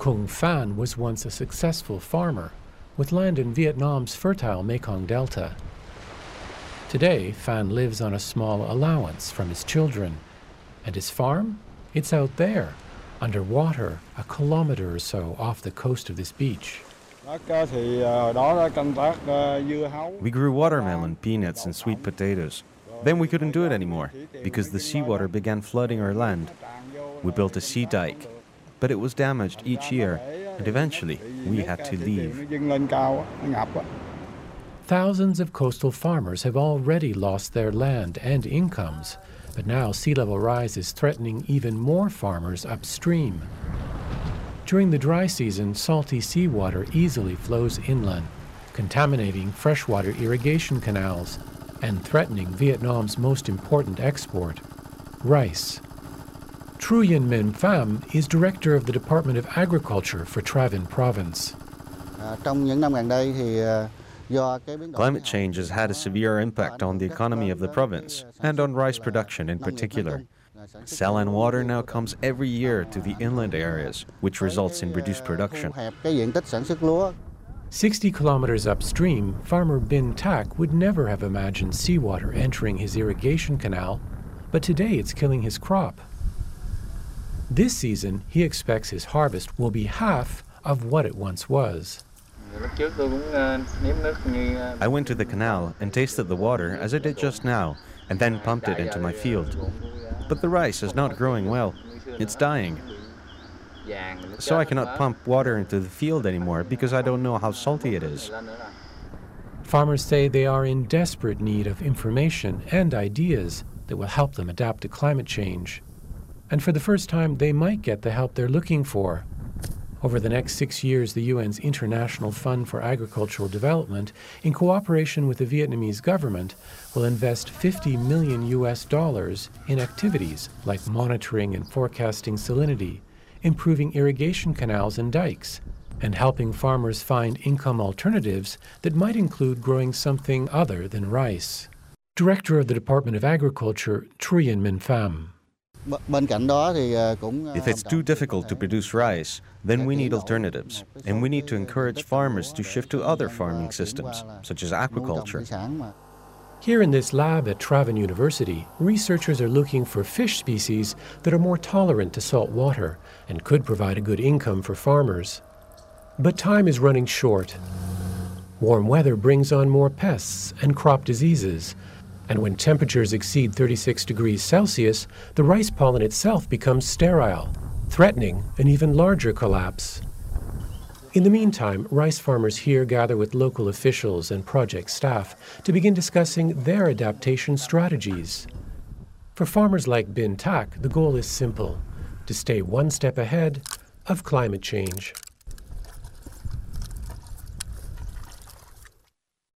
Kung Phan was once a successful farmer with land in Vietnam's fertile Mekong Delta. Today, Phan lives on a small allowance from his children. And his farm? It's out there, underwater, a kilometer or so off the coast of this beach. We grew watermelon, peanuts, and sweet potatoes. Then we couldn't do it anymore, because the seawater began flooding our land. We built a sea dike, but it was damaged each year, and eventually we had to leave. Thousands of coastal farmers have already lost their land and incomes, but now sea level rise is threatening even more farmers upstream. During the dry season, salty seawater easily flows inland, contaminating freshwater irrigation canals and threatening Vietnam's most important export, rice. Truyen Minh Pham is director of the Department of Agriculture for Tra Vinh Province. Climate change has had a severe impact on the economy of the province, and on rice production in particular. Saline water now comes every year to the inland areas, which results in reduced production. 60 kilometers upstream, farmer Bin Tak would never have imagined seawater entering his irrigation canal, but today it's killing his crop. This season, he expects his harvest will be half of what it once was. I went to the canal and tasted the water as I did just now, and then pumped it into my field. But the rice is not growing well. It's dying. So I cannot pump water into the field anymore because I don't know how salty it is. Farmers say they are in desperate need of information and ideas that will help them adapt to climate change. And for the first time, they might get the help they're looking for. Over the next 6 years, the UN's International Fund for Agricultural Development, in cooperation with the Vietnamese government, will invest $50 million in activities like monitoring and forecasting salinity, improving irrigation canals and dikes, and helping farmers find income alternatives that might include growing something other than rice. Director of the Department of Agriculture, Truyen Minh Pham. If it's too difficult to produce rice, then we need alternatives, and we need to encourage farmers to shift to other farming systems, such as aquaculture. Here in this lab at Tra Vinh University, researchers are looking for fish species that are more tolerant to salt water and could provide a good income for farmers. But time is running short. Warm weather brings on more pests and crop diseases. And when temperatures exceed 36 degrees Celsius, the rice pollen itself becomes sterile, threatening an even larger collapse. In the meantime, rice farmers here gather with local officials and project staff to begin discussing their adaptation strategies. For farmers like Bin Tak, the goal is simple: to stay one step ahead of climate change.